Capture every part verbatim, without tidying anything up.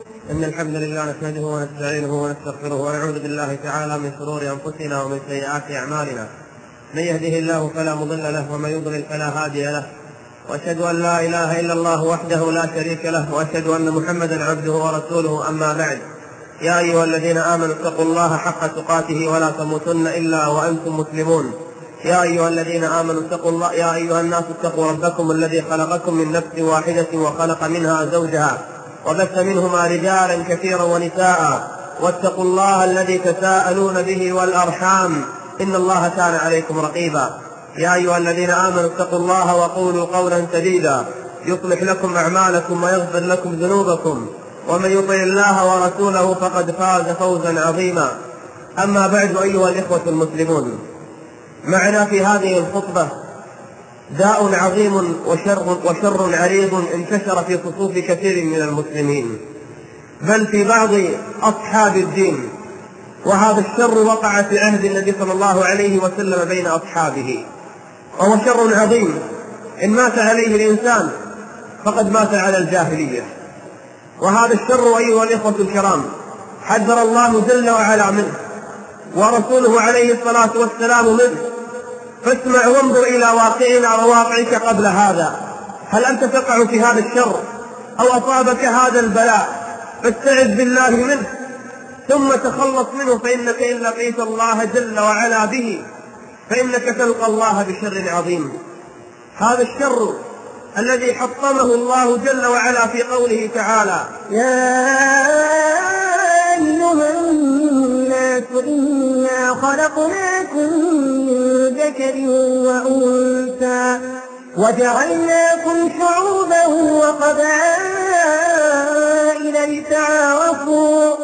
إن الحمد لله نحمده ونستعينه ونستغفره ونعوذ بالله تعالى من شرور أنفسنا ومن سيئات أعمالنا. من يهده الله فلا مضل له ومن يضلل فلا هادي له، وأشهد أن لا إله إلا الله وحده لا شريك له، وأشهد أن محمدا عبده ورسوله. أما بعد، يا أيها الذين آمنوا اتقوا الله حق تقاته ولا تموتن إلا وأنتم مسلمون. يا أيها الذين آمنوا اتقوا الله يا أيها الناس اتقوا ربكم الذي خلقكم من نفس واحدة وخلق منها زوجها وبث منهما رجالا كثيرا ونساء، واتقوا الله الذي تساءلون به والأرحام إن الله كان عليكم رقيبا. يا أيها الذين آمنوا اتقوا الله وقولوا قولا سديدا يصلح لكم أعمالكم ويغفر لكم ذنوبكم، ومن يطع الله ورسوله فقد فاز فوزا عظيما. أما بعد، أيها الإخوة المسلمون، معنا في هذه الخطبة داء عظيم وشر, وشر عريض انتشر في صفوف كثير من المسلمين، بل في بعض أصحاب الدين، وهذا الشر وقع في عهد النبي صلى الله عليه وسلم بين أصحابه، وهو شر عظيم. إن مات عليه الإنسان فقد مات على الجاهلية، وهذا الشر أيها الإخوة الكرام حذر الله جل وعلا منه، ورسوله عليه الصلاة والسلام منه. فاسمع وانظر إلى واقعنا وواقعك قبل هذا، هل أنت تقع في هذا الشر أو أصابك هذا البلاء؟ فاستعذ بالله منه ثم تخلص منه، فإنك إن لقيت الله جل وعلا به فإنك تلقى الله بشر عظيم. هذا الشر الذي حطمه الله جل وعلا في قوله تعالى: يا أيها الناس إنا خلقناكم من ذكر وأنثى وجعلناكم شعوبا وقبائل لتعارفوا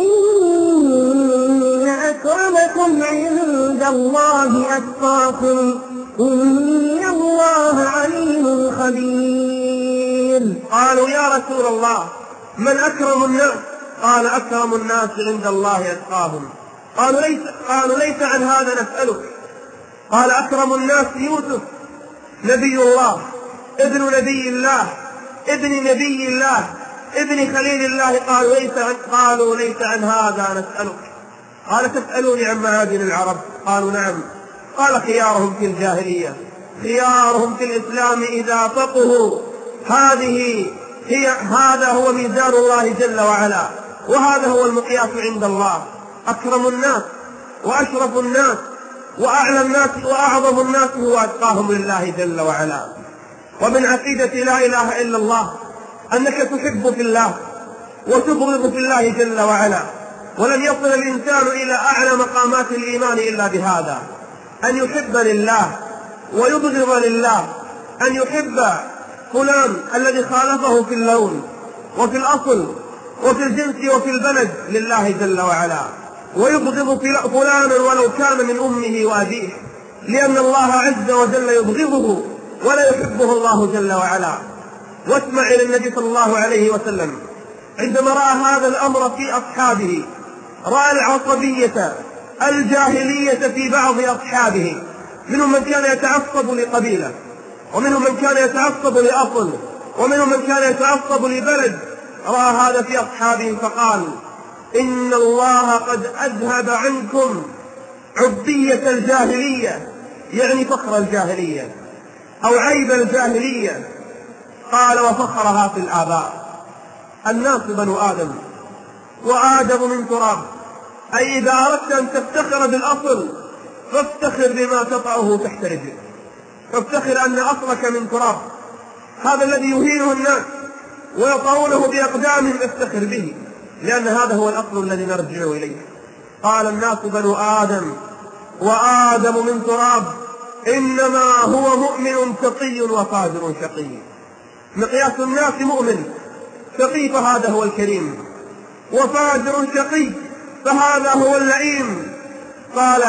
إن أكرمكم عند الله أتقاكم إن الله عليم خبير. قالوا: يا رسول الله، من أكرم الناس؟ قال: أكرم الناس عند الله أتقاهم. قالوا ليس, قالوا ليس عن هذا نسألك. قال: أكرم الناس يوسف نبي الله، ابن نبي الله، ابن نبي الله، ابن خليل الله. قالوا ليس عن, قالوا ليس عن هذا نسألك. قال: تسألوني عن معادن العرب؟ قالوا: نعم. قال: خيارهم في الجاهلية خيارهم في الإسلام إذا فقهوا. هذه هي هذا هو ميزان الله جل وعلا، وهذا هو المقياس عند الله. أكرم الناس وأشرف الناس وأعلى الناس وأعظم الناس هو أتقاهم لله جل وعلا. ومن عقيدة لا إله إلا الله أنك تحب في الله وتبغض في الله جل وعلا، ولن يصل الإنسان إلى أعلى مقامات الإيمان إلا بهذا، أن يحب لله ويبغض لله، أن يحب فلان الذي خالفه في اللون وفي الأصل وفي الجنس وفي البلد لله جل وعلا، ويبغض فلانا ولو كان من أمه وأبيه، لأن الله عز وجل يبغضه ولا يحبه الله جل وعلا. واسمع إلى النبي صلى الله عليه وسلم عندما رأى هذا الأمر في أصحابه، رأى العصبية الجاهلية في بعض أصحابه، منهم من كان يتعصب لقبيلة، ومنهم من كان يتعصب لأصل، ومنهم من كان يتعصب لبلد. رأى هذا في أصحابه فقال: إن الله قد أذهب عنكم عبية الجاهلية، يعني فخر الجاهلية أو عيب الجاهلية. قال: وفخرها في الآباء. الناس بنو آدم، وآدم من تراب، أي إذا أردت أن تفتخر بالأصل فافتخر بما تطعه تحت رجلك، فافتخر أن أصلك من تراب. هذا الذي يهينه الناس ويطعونه بأقدامهم افتخر به، لأن هذا هو الأصل الذي نرجع إليه. قال: الناس بنو آدم وآدم من تراب، إنما هو مؤمن تقي وفاجر شقي. مقياس الناس مؤمن شقي فهذا هو الكريم، وفاجر شقي فهذا هو اللئيم. قال: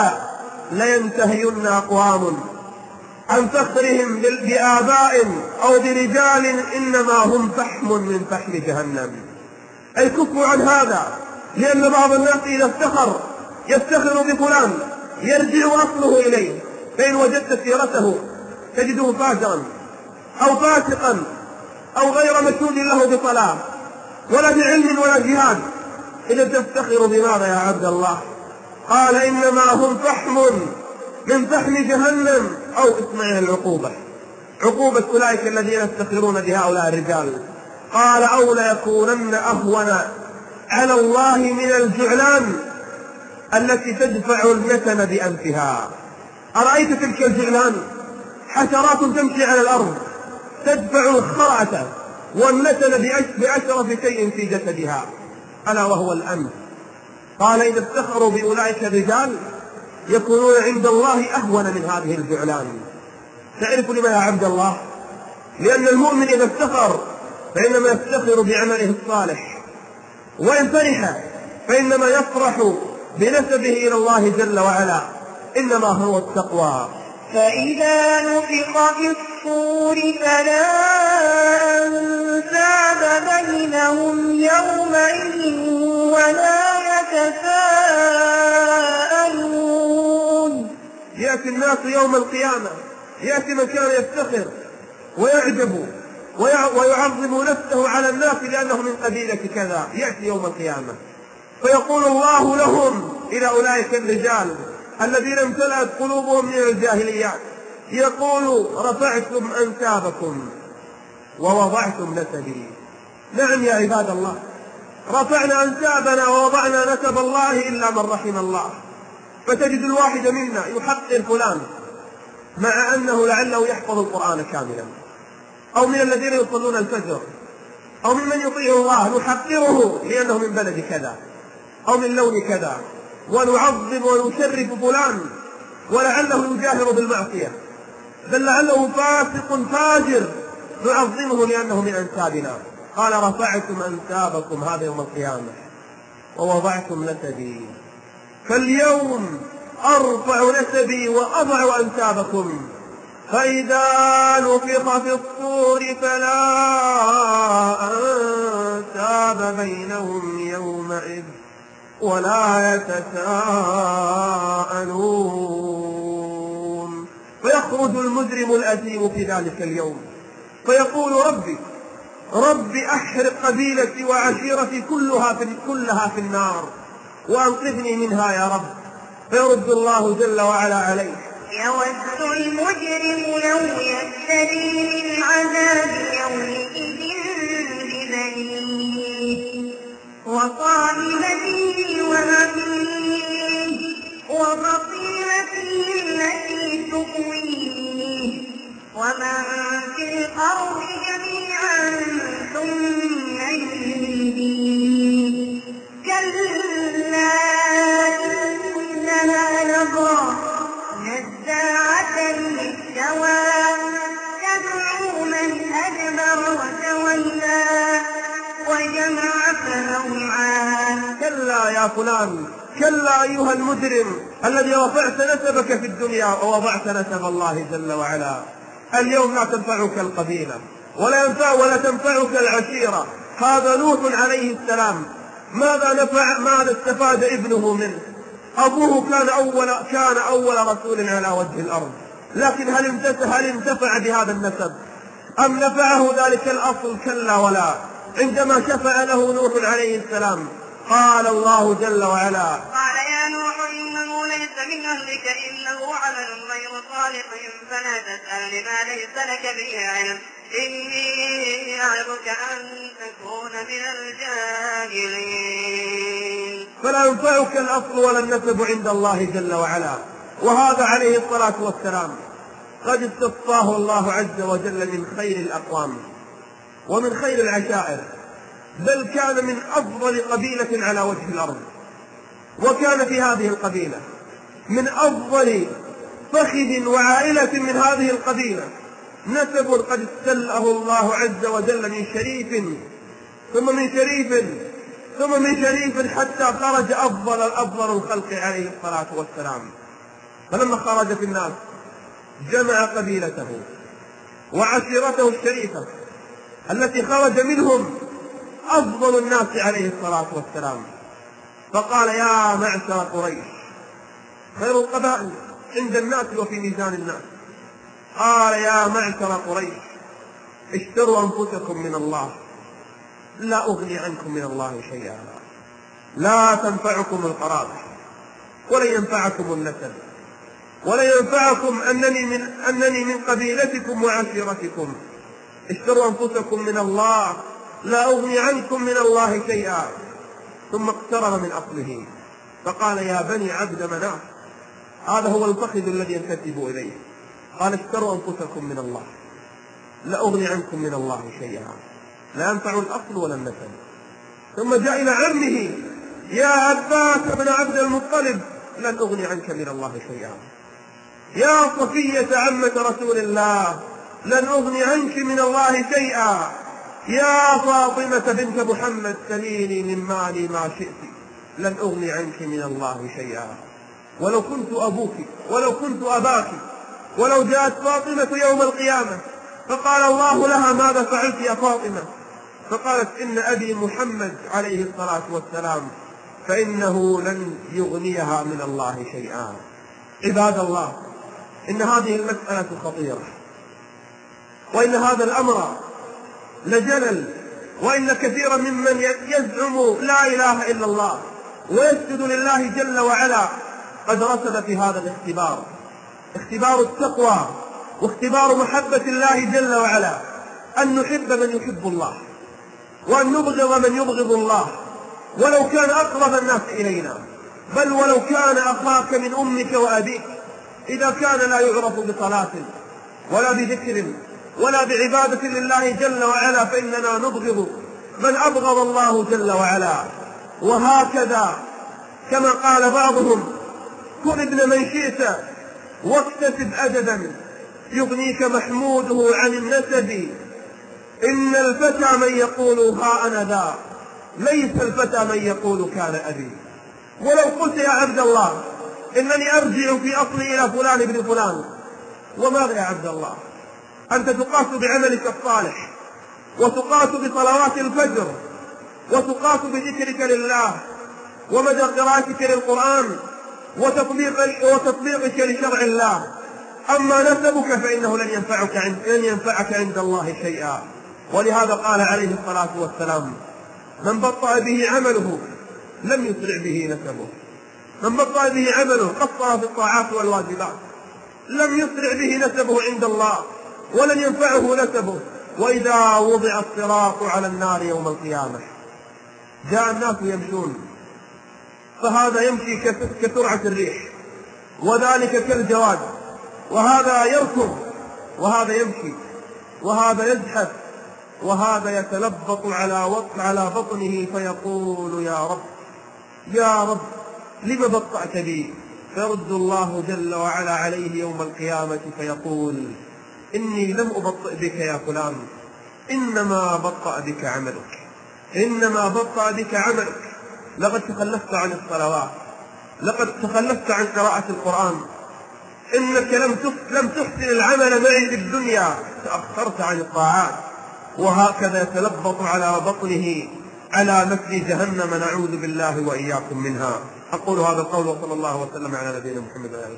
لينتهين أقوام عن فخرهم بآباء أو برجال إنما هم فحم من فحم جهنم. أي كفوا عن هذا، لأن بعض الناس إذا افتخر يفتخر بفلان يرجع أصله إليه، فإن وجدت سيرته تجده فاجرا أو فاسقا أو غير مشهود له بصلاة، ولا بعلم ولا جهاد. إذا تفتخر بماذا يا عبد الله؟ قال إنما هم فحم من فحم جهنم. أو اسمع العقوبة، عقوبة أولئك الذين يفتخرون بهؤلاء الرجال. قال أو ليكونن أهون على الله من الجعلان التي تدفع النتن بأنفها. أرأيت تلك الجعلان؟ حشرات تمشي على الأرض تدفع الخرعة والنتن بأشرف شيء في جسدها، ألا وهو الأنف. قال إذا افتخروا بأولئك الرجال يكونون عند الله أهون من هذه الجعلان. تعرف لما يا عبد الله؟ لأن المؤمن إذا افتخر فإنما يفتخر بعمله الصالح، وإن فرح فإنما يفرح بنسبه إلى الله جل وعلا، إنما هو التقوى. فإذا نفخ في الصور فلا أنساب بينهم يومئذ ولا يتساءلون. يأتي الناس يوم القيامة، يأتي من كان يفتخر ويعجب ويعظم نفسه على الناس لأنه من قبيلة كذا، يأتي يوم القيامة فيقول الله لهم إلى أولئك الرجال الذين امتلأت قلوبهم من الجاهليات، يقول رفعتم أنسابكم ووضعتم نسبي. نعم يا عباد الله، رفعنا أنسابنا ووضعنا نسب الله إلا من رحم الله. فتجد الواحد منا يحقر فلان مع أنه لعله يحفظ القرآن كاملا، أو من الذين يصلون الفجر، أو ممن يطيع الله، نحقره لأنه من بلد كذا أو من لون كذا، ونعظم ونشرف فلان ولعله يجاهر بالمعصية، بل لعله فاسق فاجر نعظمه لأنه من أنسابنا. قال رفعتم أنسابكم هذا يوم القيامة ووضعتم نسبي، فاليوم أرفع نسبي وأضع أنسابكم. فإذا نفخ في الصور فلا أنساب بينهم يومئذ ولا يتساءلون. فيخرج المجرم الأثيم في ذلك اليوم فيقول ربي ربي أحرق قبيلتي وعشيرتي كلها في, كلها في النار وأنقذني منها يا رب. فيرد الله جل وعلا عليه يود المجرم لو يفتدي من عذاب يومئذ ببنيه وصاحبته وأخيه وفصيلته التي تؤويه ومن في الأرض جميعا ثم ينجيه. كلا إنها لظى نزاعة للشوى تدعو من أدبر وتولى وجمع فأوعى. كلا يا فلان، كلا أيها المجرم الذي رفعت نسبك في الدنيا ووضعت نسب الله جل وعلا. اليوم لا تنفعك القبيلة ولا ينفع ولا تنفعك العشيرة. هذا نوح عليه السلام، ماذا نفع ماذا استفاد ابنه منه؟ أبوه كان أول كان أول رسول على وجه الأرض، لكن هل انتفع هل انتفع بهذا النسب أم نفعه ذلك الأصل؟ كلا ولا. عندما شفع له نوح عليه السلام قال الله جل وعلا قال يا نوح إنه ليس من أهلك إنه عمل غير صالح فلا تسألني ما ليس لك به علم إني أعظك أن تكون من الجاهلين. فلا ينفعك الأصل ولا النسب عند الله جل وعلا. وهذا عليه الصلاة والسلام قد استصفاه الله عز وجل من خير الأقوام ومن خير العشائر، بل كان من أفضل قبيلة على وجه الأرض، وكان في هذه القبيلة من أفضل فخذ وعائلة من هذه القبيلة نسب قد استله الله عز وجل من شريف ثم من شريف ثم من شريف حتى خرج أفضل أفضل الخلق عليه الصلاة والسلام. فلما خرج في الناس جمع قبيلته وعشيرته الشريفة التي خرج منهم أفضل الناس عليه الصلاة والسلام، فقال يا معشر قريش، خير القبائل عند الناس وفي ميزان الناس، قال يا معشر قريش اشتروا أنفسكم من الله لا أغني عنكم من الله شيئا. لا تنفعكم القرابة، ولن ينفعكم النسب، ولن ينفعكم أنني من, أنني من قبيلتكم وعشيرتكم. اشتروا أنفسكم من الله، لا أغني عنكم من الله شيئا. ثم اقترب من أصله فقال يا بني عبد مناف، هذا هو الفخذ الذي ينتسب إليه. قال اشتروا أنفسكم من الله، لا أغني عنكم من الله شيئا. لا ينفع الأصل ولا النسب. ثم جاء إلى عمه يا عباس بن عبد المطلب، لن أغني عنك من الله شيئا. يا صفية عمة رسول الله، لن أغني عنك من الله شيئا. يا فاطمة بنت محمد سليني من مالي ما شئت، لن أغني عنك من الله شيئا. ولو كنت أبوك، ولو كنت أباك، ولو جاءت فاطمة يوم القيامة فقال الله لها ماذا فعلت يا فاطمة؟ فقالت إن أبي محمد عليه الصلاة والسلام فإنه لن يغنيها من الله شيئا. عباد الله، إن هذه المسألة خطيرة، وإن هذا الأمر لجلل، وإن كثيرا ممن يزعم لا إله إلا الله ويسجد لله جل وعلا قد رسب في هذا الاختبار، اختبار التقوى واختبار محبة الله جل وعلا، أن نحب من يحب الله وأن نبغض من يبغض الله، ولو كان أقرب الناس إلينا، بل ولو كان أخاك من أمك وأبيك. إذا كان لا يعرف بصلاة ولا بذكر ولا بعبادة لله جل وعلا فإننا نبغض من أبغض الله جل وعلا. وهكذا كما قال بعضهم كن ابن من شئت واكتسب أدبا يغنيك محموده عن النسب. إن الفتى من يقول ها أنا ذا، ليس الفتى من يقول كان أبي. ولو قلت يا عبد الله إنني أرجع في أصلي إلى فلان ابن فلان، وماذا يا عبد الله؟ أنت تقاس بعملك الصالح، وتقاس بصلوات الفجر، وتقاس بذكرك لله، ومدى قراءتك للقرآن، وتطبيق وتطبيقك لشرع الله. أما نسبك فإنه لن ينفعك عند لن ينفعك عند الله شيئا. ولهذا قال عليه الصلاة والسلام من بطأ به عمله لم يسرع به نسبه. من بطأ به عمله قصر في الطاعات والواجبات لم يسرع به نسبه عند الله، ولن ينفعه نسبه. وإذا وضع الصراط على النار يوم القيامة جاء الناس يمشون، فهذا يمشي كسرعة الريح، وذلك كالجواد، وهذا يركض، وهذا يمشي، وهذا يزحف، وهذا يتلبط على على بطنه فيقول يا رب يا رب لم بطأت بي؟ فيرد الله جل وعلا عليه يوم القيامة فيقول إني لم أبطئ بك يا فلان، إنما بطأ بك عملك، إنما بطأ بك عملك. لقد تخلفت عن الصلوات، لقد تخلفت عن قراءة القرآن، إنك لم تحسن العمل معي في الدنيا، تأخرت عن الطاعات. وهكذا يتلبط على بطنه على مثل جهنم، نعوذ بالله وإياكم منها. أقول هذا القول وصلى الله وسلم على نبينا محمد وعلى آله.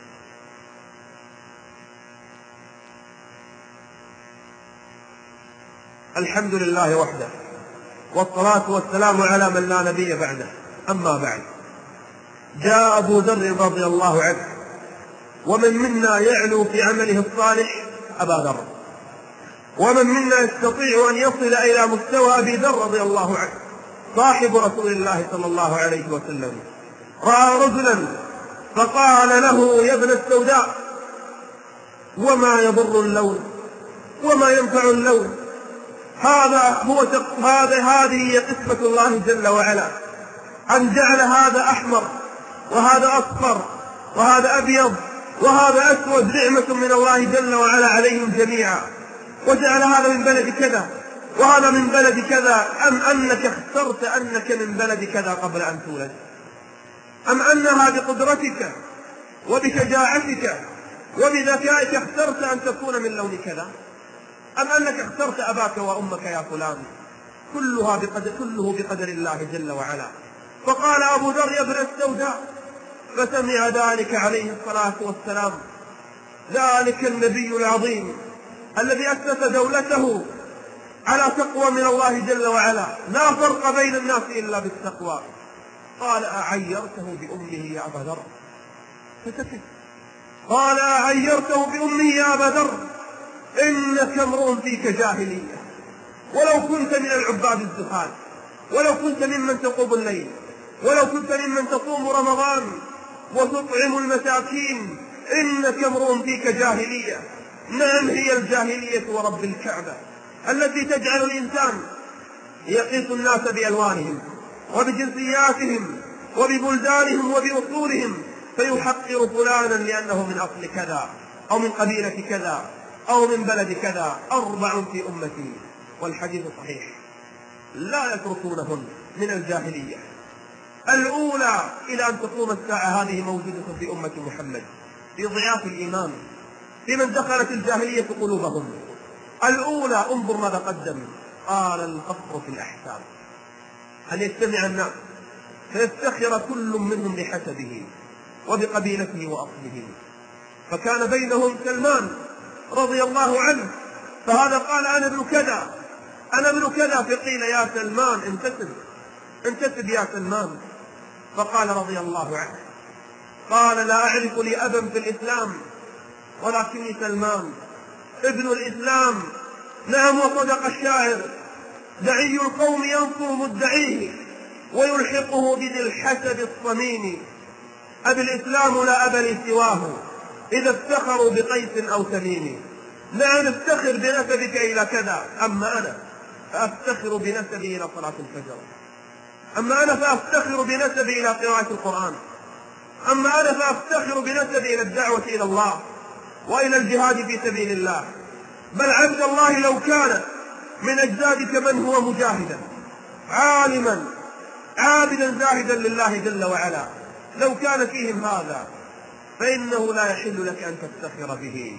الحمد لله وحده، والصلاة والسلام على من لا نبي بعده. أما بعد، جاء أبو ذر رضي الله عنه، ومن منا يعلو في عمله الصالح أبا ذر، ومن منا يستطيع أن يصل إلى مستوى أبي ذر رضي الله عنه صاحب رسول الله صلى الله عليه وسلم. رأى رجلا فقال له يا ابن السوداء وما يضر اللون وما ينفع اللون؟ هذا هو هذا هذه هي قسمة الله جل وعلا، أن جعل هذا أحمر وهذا أصفر وهذا أبيض وهذا أسود، نعمة من الله جل وعلا عليهم جميعا. وجعل هذا من بلد كذا وهذا من بلد كذا. أم أنك اخترت أنك من بلد كذا قبل أن تولد؟ أم أنها بقدرتك وبشجاعتك وبذكائك اخترت أن تكون من لون كذا؟ أم أنك اخترت أباك وأمك يا فلان؟ كلها بقدر كله بقدر الله جل وعلا. فقال أبو ذر يا ابن السوداء، فسمع ذلك عليه الصلاة والسلام، ذلك النبي العظيم الذي أسس دولته على تقوى من الله جل وعلا، لا فرق بين الناس إلا بالتقوى. قال أعيرته بأمه يا أبا ذر؟ فسكت. قال أعيرته بأمه يا أبا ذر؟ إنك امرؤ فيك جاهلية، ولو كنت من العباد الزهاد، ولو كنت ممن تقوم الليل، ولو كنت ممن تصوم رمضان وتطعم المساكين، إنك امرؤ فيك جاهلية. نعم، هي الجاهلية ورب الكعبة التي تجعل الإنسان يقيس الناس بألوانهم وبجنسياتهم وببلدانهم وبأصولهم، فيحقر فلانا لأنه من أصل كذا أو من قبيلة كذا أو من بلد كذا. أربع في أمتي، والحديث صحيح، لا يتركونهن من الجاهلية. الأولى إلى أن تقوم الساعة هذه موجودة في أمة محمد، في ضعاف الإيمان، في من دخلت الجاهلية قلوبهم. الأولى، انظر ماذا قدم، قال الفقر في الأحساب، أن يجتمع الناس فيفتخر كل منهم بحسبه وبقبيلته وأصله. فكان بينهم سلمان رضي الله عنه، فهذا قال أنا ابن كذا، أنا ابن كذا، فقيل يا سلمان انتسب انتسب يا سلمان، فقال رضي الله عنه، قال لا أعرف لي أبا في الإسلام ولكني سلمان ابن الإسلام. نعم، وصدق الشاعر، دعي القوم ينصر مدعيه ويلحقه بذي الحسب الصميم. أبي الإسلام لا أبا لي سواه إذا افتخروا بقيس أو تميم. نعم، افتخر بنسبك إلى كذا، أما أنا فأفتخر بنسبي إلى صلاة الفجر، أما أنا فأفتخر بنسبي إلى قراءة القرآن، أما أنا فأفتخر بنسبي إلى الدعوة إلى الله وإلى الجهاد في سبيل الله. بل عبد الله لو كان من أجدادك من هو مجاهدا عالما عابدا زاهدا لله جل وعلا، لو كان فيهم هذا فإنه لا يحل لك أن تفتخر به.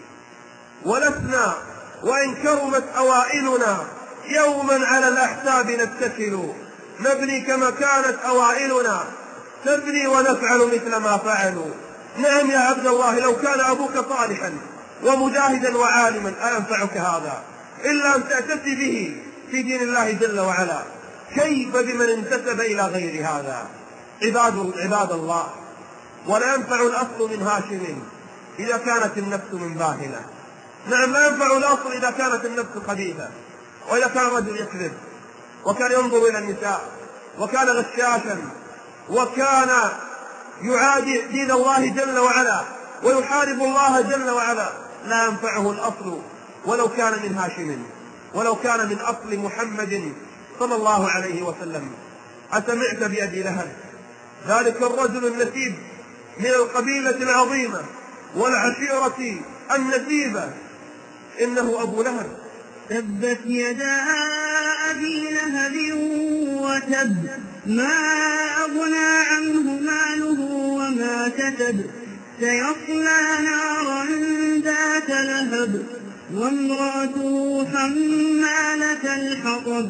ولسنا وإن كرمت أوائلنا يوما على الأحساب نتكل، نبني كما كانت أوائلنا تبني ونفعل مثل ما فعلوا. نعم يا عبد الله، لو كان أبوك صالحا ومجاهدا وعالما أينفعك هذا إلا أن تأتي به في دين الله جل وعلا؟ كيف بمن انتسب إلى غير هذا؟ عباد, عباد الله، ولا ينفع الأصل من هاشم إذا كانت النفس من باهلة. نعم، لا ينفع الأصل إذا كانت النفس خبيثة، وإذا كان الرجل يكذب وكان ينظر إلى النساء وكان غشاشا وكان يعادي دين الله جل وعلا ويحارب الله جل وعلا، لا ينفعه الأصل ولو كان من هاشم، ولو كان من أصل محمد صلى الله عليه وسلم. أسمعت بأبي لهب، ذلك الرجل النسيب من القبيلة العظيمة والعشيرة النسيبة، إنه أبو لهب. تبت يدا أبي لهب وتب، ما أغنى عنه ماله وما كسب، سيصلى نارا ذات لهب، وامرأته حمالة الحطب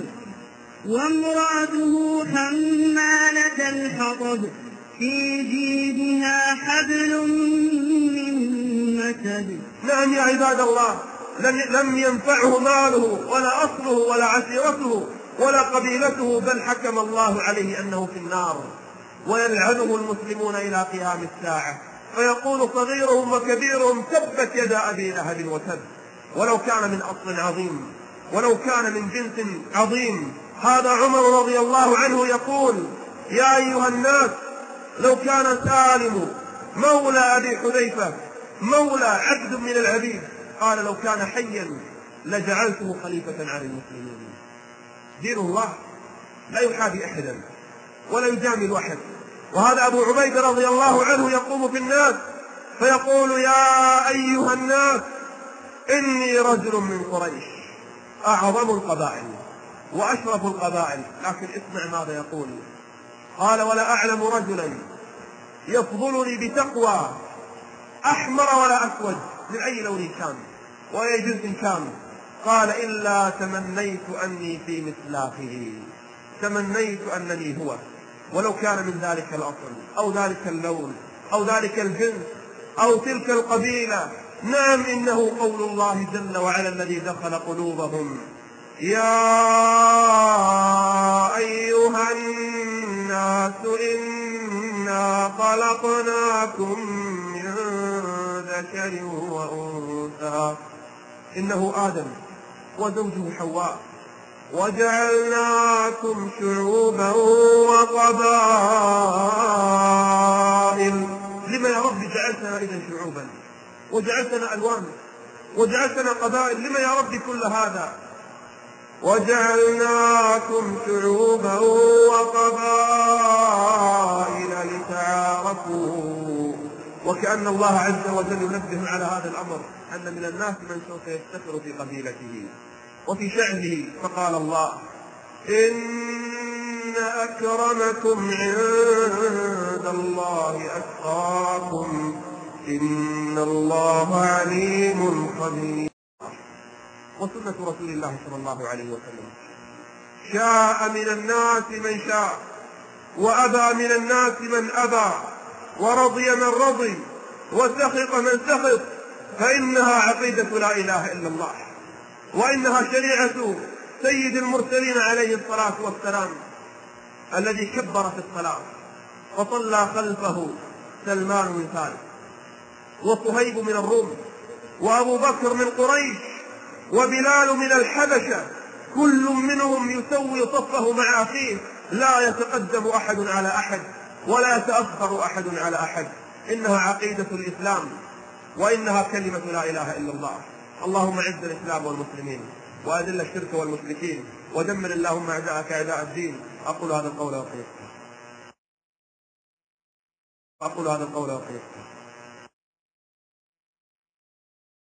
وامرأته حمالة الحطب في جيدها حبل من مسد. نعم يا عباد الله، لم ينفعه ماله ولا أصله ولا عشيرته ولا قبيلته، بل حكم الله عليه أنه في النار، ويلعنه المسلمون إلى قيام الساعة، فيقول صغيرهم وكبيرهم تبت يدا أبي لهب وتب. ولو كان من أصل عظيم، ولو كان من جنس عظيم. هذا عمر رضي الله عنه يقول يا أيها الناس، لو كان سالم مولى أبي حذيفة مولى عبد من العبيد، قال لو كان حيا لجعلته خليفة على المسلمين. دين الله لا يحابي أحدا ولا يجامل أحد. وهذا أبو عبيد رضي الله عنه يقوم في الناس فيقول يا أيها الناس، إني رجل من قريش، أعظم القبائل وأشرف القبائل، لكن اسمع ماذا يقول. قال ولا أعلم رجلا يفضلني بتقوى أحمر ولا أسود من أي لون كان وأي جنس كان، قال إلا تمنيت أني في مثلاقه، تمنيت أنني هو، ولو كان من ذلك الأصل أو ذلك اللون أو ذلك الجنس أو تلك القبيلة. نعم، إنه قول الله جل وعلا الذي دخل قلوبهم يا أيها الناس إنا خلقناكم من ذكر وأنثى، إنه آدم وزوجه حواء، وجعلناكم شعوبا وقبائل. لما يا رب جعلتنا إذا شعوبا وجعلتنا ألوان وجعلتنا قبائل؟ لما يا رب كل هذا؟ وجعلناكم شعوبا وقبائل لتعارفوا. وكأن الله عز وجل ينبه على هذا الأمر أن من الناس من سوف يفتخر في قبيلته وفي شعبه، فقال الله: إن أكرمكم عند الله أتقاكم إن الله عليم خبير. وسنة رسول الله صلى الله عليه وسلم: شاء من الناس من شاء، وأبى من الناس من أبى، ورضي من رضي، وسخط من سخط، فإنها عقيدة لا إله إلا الله، وإنها شريعة سيد المرسلين عليه الصلاة والسلام، الذي كبر في الصلاة وصلى خلفه سلمان من فارس، وصهيب من الروم، وأبو بكر من قريش، وبلال من الحبشة، كل منهم يسوي صفه مع أخيه، لا يتقدم أحد على أحد ولا يتأخر أحد على أحد. إنها عقيدة الإسلام، وإنها كلمة لا إله إلا الله. اللهم اعز الإسلام والمسلمين، وأذل الشرك والمشركين، ودمر اللهم أعداءك أعداء الدين. أقول هذا القول وأقول أقول هذا القول وأقول